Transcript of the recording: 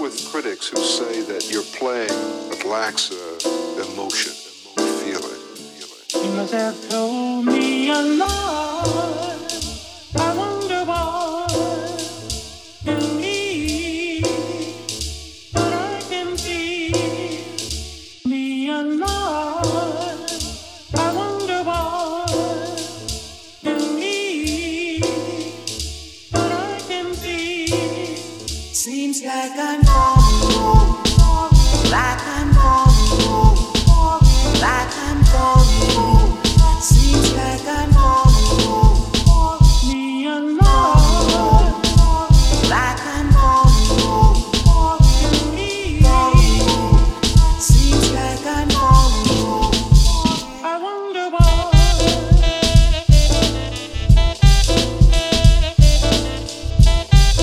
with critics who say that your playing lacks emotion. Feel it. You must have told me a lot. I wonder what you need, but I can see me a lot. I wonder what you need, but I can see. Seems like I'm falling.